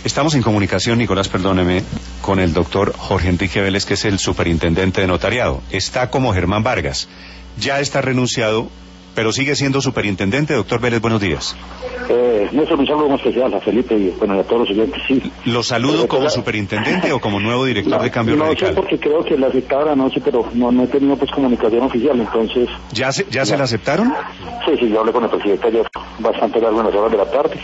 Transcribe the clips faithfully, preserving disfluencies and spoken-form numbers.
Estamos en comunicación, Nicolás, perdóneme, con el doctor Jorge Enrique Vélez, que es el superintendente de notariado. Está como Germán Vargas. Ya está renunciado, pero sigue siendo superintendente. Doctor Vélez, buenos días. Eh, no es un saludo muy especial a Felipe y bueno, a todos los oyentes, sí. ¿Lo saludo como superintendente o como nuevo director no, de Cambio no Radical? No sé, porque creo que la aceptaron anoche, pero no, no he tenido pues comunicación oficial, entonces... ¿Ya se, ya se la aceptaron? Sí, sí, yo hablé con el presidente ayer bastante largo en las horas de la tarde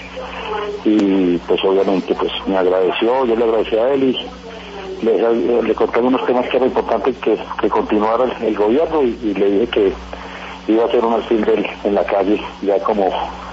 y pues obviamente pues me agradeció, yo le agradecí a él y le, le conté unos temas que era importante que, que continuara el, el gobierno y, y le dije que iba a hacer un alfil en la calle ya como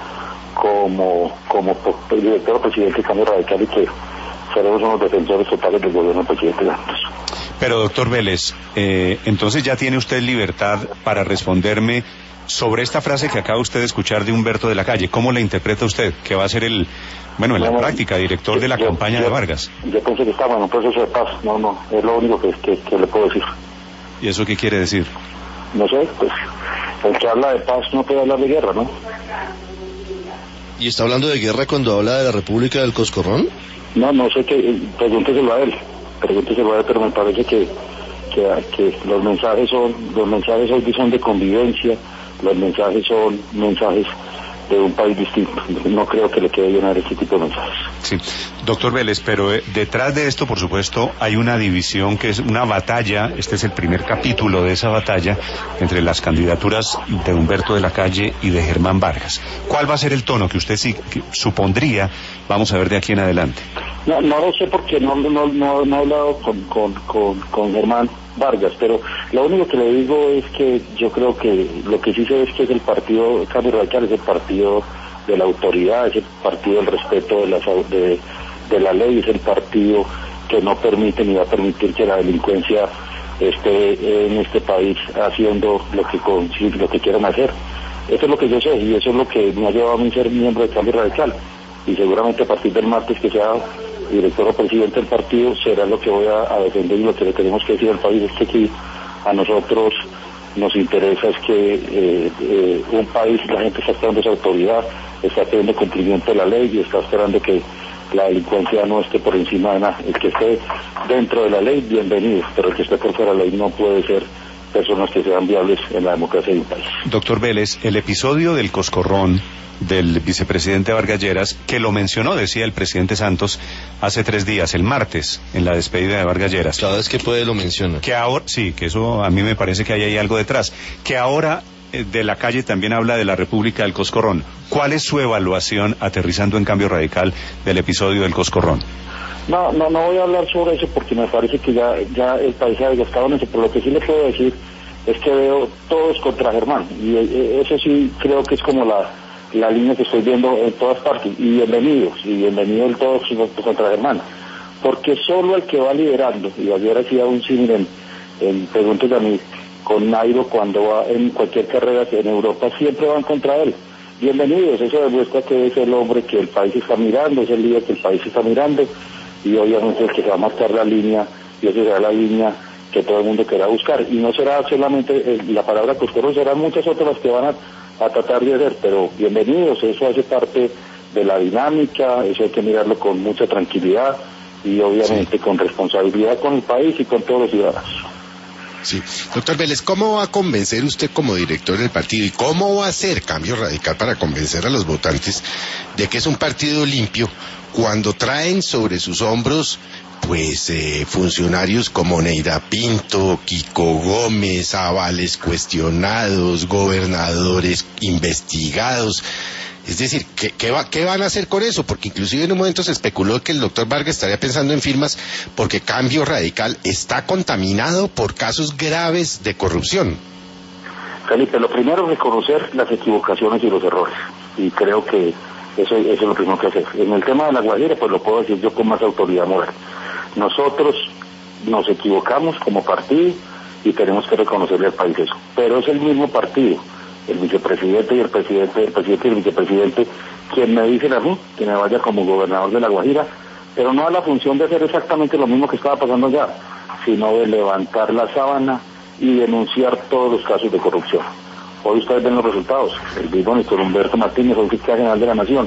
como como director o presidente de Cambio Radical y que seremos unos defensores totales del gobierno del presidente Santos. Pero doctor Vélez, eh, entonces ya tiene usted libertad para responderme sobre esta frase que acaba usted de escuchar de Humberto de la Calle. ¿Cómo la interpreta usted? Que va a ser el, bueno, en la no, práctica, director de la yo, campaña yo, de Vargas. Yo pensé que estaba en un proceso de paz. No, no, es lo único que, que, que le puedo decir. ¿Y eso qué quiere decir? No sé, pues el que habla de paz no puede hablar de guerra, ¿no? ¿Y está hablando de guerra cuando habla de la República del Coscorrón? No, no sé, que pregúnteselo a él, pregúnteselo a él, pero me parece que, que, que los mensajes son, los mensajes hoy son de convivencia, los mensajes son mensajes de un país distinto. No creo que le quede llenar ese tipo de mensajes. Sí, doctor Vélez, pero eh, detrás de esto, por supuesto, hay una división que es una batalla. Este es el primer capítulo de esa batalla entre las candidaturas de Humberto de la Calle y de Germán Vargas. ¿Cuál va a ser el tono que usted sí que supondría vamos a ver de aquí en adelante? No, no lo sé porque no no no, no he hablado con, con, con, con Germán Vargas, pero lo único que le digo es que yo creo que lo que sí sé es que es el partido Cambio Radical, es el partido de la autoridad, es el partido del respeto de la, de, de la ley, es el partido que no permite ni va a permitir que la delincuencia esté en este país haciendo lo que con, lo que quieran hacer. Eso es lo que yo sé y eso es lo que me ha llevado a mí ser miembro de Cambio Radical. Y seguramente a partir del martes que sea director o presidente del partido será lo que voy a, a defender y lo que le tenemos que decir al país es que aquí a nosotros nos interesa es que eh, eh, un país, la gente está esperando esa autoridad, está pidiendo cumplimiento de la ley y está esperando que la delincuencia no esté por encima de nada. El que esté dentro de la ley, bienvenido, pero el que esté por fuera de la ley no puede ser personas que sean viables en la democracia de un país. Doctor Vélez, el episodio del Coscorrón del vicepresidente Vargas Lleras, que lo mencionó, decía el presidente Santos, hace tres días, el martes, en la despedida de Vargas Lleras. Cada vez que puede lo menciona. Que ahora, sí, que eso a mí me parece que hay ahí algo detrás. Que ahora eh, de la Calle también habla de la República del Coscorrón. ¿Cuál es su evaluación, aterrizando en Cambio Radical, del episodio del Coscorrón? No, no, no voy a hablar sobre eso porque me parece que ya, ya el país ha desgastado en eso, pero lo que sí le puedo decir es que veo todos contra Germán, y eh, eso sí creo que es como la la línea que estoy viendo en todas partes, y bienvenidos, y bienvenidos el todos contra Germán, porque solo el que va liderando, y ayer hacía un símil en, en preguntas a mí, con Nairo cuando va en cualquier carrera en Europa, siempre van contra él. Bienvenidos, eso demuestra que es el hombre que el país está mirando, es el líder que el país está mirando, y obviamente el que se va a marcar la línea, y esa será la línea que todo el mundo querrá buscar, y no será solamente eh, la palabra Coscorrón, serán muchas otras las que van a a tratar de hacer, pero bienvenidos, eso hace parte de la dinámica, eso hay que mirarlo con mucha tranquilidad y obviamente sí, con responsabilidad con el país y con todos los ciudadanos. Sí, doctor Vélez, ¿cómo va a convencer usted como director del partido y cómo va a hacer Cambio Radical para convencer a los votantes de que es un partido limpio cuando traen sobre sus hombros pues eh, funcionarios como Neira Pinto, Kiko Gómez, avales cuestionados, gobernadores investigados? Es decir, ¿qué, qué, va, ¿qué van a hacer con eso? Porque inclusive en un momento se especuló que el doctor Vargas estaría pensando en firmas porque Cambio Radical está contaminado por casos graves de corrupción. Felipe, lo primero es reconocer las equivocaciones y los errores, y creo que eso, eso es lo primero que hacer. En el tema de La Guajira, pues lo puedo decir yo con más autoridad moral. Nosotros nos equivocamos como partido y tenemos que reconocerle al país eso, pero es el mismo partido, el vicepresidente y el presidente, el presidente y el vicepresidente, quien me dicen a mí que me vaya como gobernador de La Guajira, pero no a la función de hacer exactamente lo mismo que estaba pasando allá, sino de levantar la sábana y denunciar todos los casos de corrupción. Hoy ustedes ven los resultados, el mismo Néstor Humberto Martínez, el fiscal general de la Nación,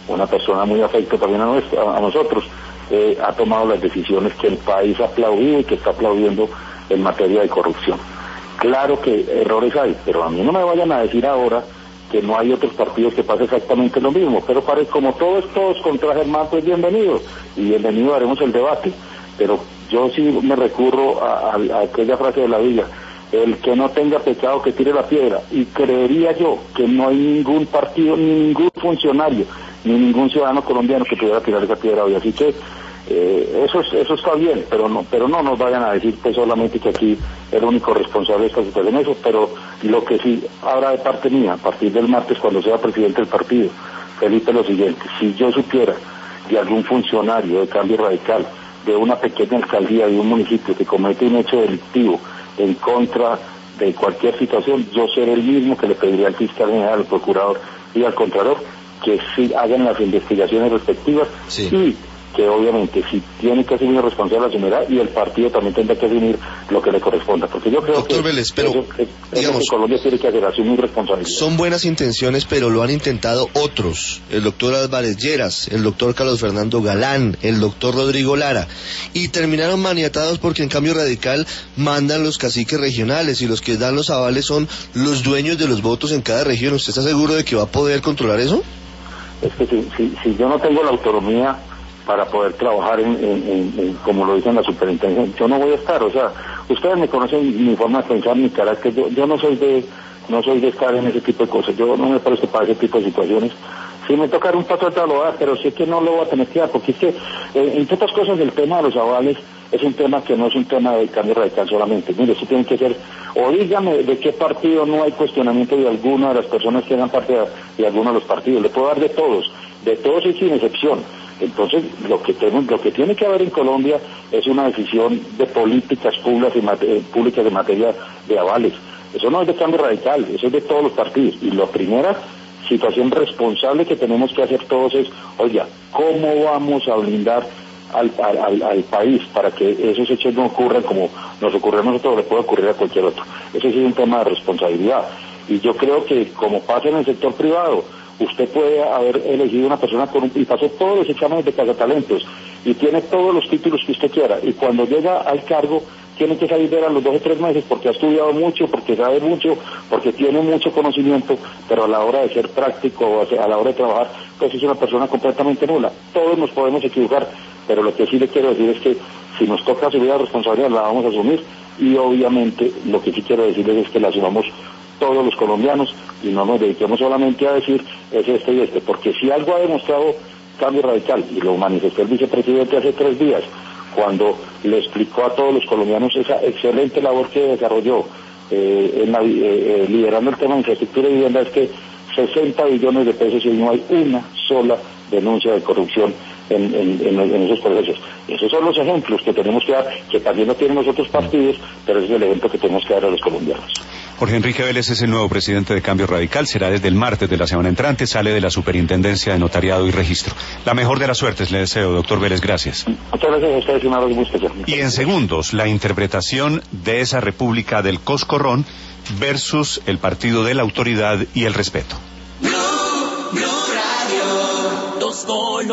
una persona muy afecta también a, nuestro, a nosotros, eh, ha tomado las decisiones que el país ha aplaudido y que está aplaudiendo en materia de corrupción. Claro que errores hay, pero a mí no me vayan a decir ahora que no hay otros partidos que pase exactamente lo mismo, pero parece como todos, todos contra Germán, pues bienvenido, y bienvenido haremos el debate, pero yo sí me recurro a, a, a aquella frase de la Biblia, el que no tenga pecado que tire la piedra, y creería yo que no hay ningún partido, ni ningún funcionario, ni ningún ciudadano colombiano que pudiera tirar esa piedra hoy, así que eh, eso eso está bien, pero no pero no nos vayan a decir pues solamente que aquí el único responsable de esta situación es eso, pero lo que sí habrá de parte mía, a partir del martes cuando sea presidente del partido, Felipe, lo siguiente, si yo supiera de algún funcionario de Cambio Radical, de una pequeña alcaldía de un municipio que comete un hecho delictivo en contra de cualquier situación, yo seré el mismo que le pediría al fiscal general, al procurador y al contralor que sí hagan las investigaciones respectivas, sí, y que obviamente si tiene que asumir responsable asumirá, y el partido también tendrá que asumir lo que le corresponda, porque yo creo Doctor que Vélez, pero, eso, es, digamos, que Colombia tiene que hacer, asumir responsabilidad. Son buenas intenciones, pero lo han intentado otros, el doctor Álvarez Lleras, el doctor Carlos Fernando Galán, el doctor Rodrigo Lara, y terminaron maniatados porque en Cambio Radical mandan los caciques regionales y los que dan los avales son los dueños de los votos en cada región. ¿Usted está seguro de que va a poder controlar eso? Es que si, si, si yo no tengo la autonomía para poder trabajar en, en, en, en, como lo dicen la superintendencia, yo no voy a estar, o sea, ustedes me conocen mi forma de pensar, mi carácter, yo, yo no soy de no soy de estar en ese tipo de cosas, yo no me presto para ese tipo de situaciones. Si me tocara un paso atrás lo voy a dar, pero sí que no lo voy a tener que dar, porque es que, eh, entre otras cosas, el tema de los avales es un tema que no es un tema de Cambio Radical solamente. Mire, eso tiene que ser, o dígame de qué partido no hay cuestionamiento de alguna de las personas que hagan parte de, de alguno de los partidos. Le puedo dar de todos, de todos y sin excepción. Entonces, lo que tenemos, lo que tiene que haber en Colombia es una decisión de políticas públicas y mate, públicas de materia de avales. Eso no es de Cambio Radical, eso es de todos los partidos. Y la primera situación responsable que tenemos que hacer todos es, oiga, ¿cómo vamos a blindar al, al, al país para que esos hechos no ocurran como nos ocurre a nosotros o le puede ocurrir a cualquier otro? Ese sí es un tema de responsabilidad. Y yo creo que, como pasa en el sector privado, usted puede haber elegido una persona con un, y pasó todos los exámenes de cazatalentos y tiene todos los títulos que usted quiera, y cuando llega al cargo tiene que salir de él a los dos o tres meses porque ha estudiado mucho, porque sabe mucho, porque tiene mucho conocimiento, pero a la hora de ser práctico, a la hora de trabajar, pues es una persona completamente nula. Todos nos podemos equivocar, pero lo que sí le quiero decir es que si nos toca asumir la responsabilidad, la vamos a asumir, y obviamente lo que sí quiero decirles es que la asumamos todos los colombianos y no nos dediquemos solamente a decir es este y este, porque si algo ha demostrado Cambio Radical, y lo manifestó el vicepresidente hace tres días, cuando le explicó a todos los colombianos esa excelente labor que desarrolló eh, en la, eh, eh, liderando el tema de infraestructura y vivienda, es que sesenta billones de pesos y no hay una sola denuncia de corrupción en, en, en, en esos procesos. Esos son los ejemplos que tenemos que dar, que también lo tienen los otros partidos, pero ese es el ejemplo que tenemos que dar a los colombianos. Jorge Enrique Vélez es el nuevo presidente de Cambio Radical, será desde el martes de la semana entrante, sale de la Superintendencia de Notariado y Registro. La mejor de las suertes le deseo, doctor Vélez, gracias. Muchas gracias a ustedes y un abrazo muy especial. Y en segundos, la interpretación de esa República del Coscorrón versus el partido de la autoridad y el respeto. Blue, Blue Radio, dos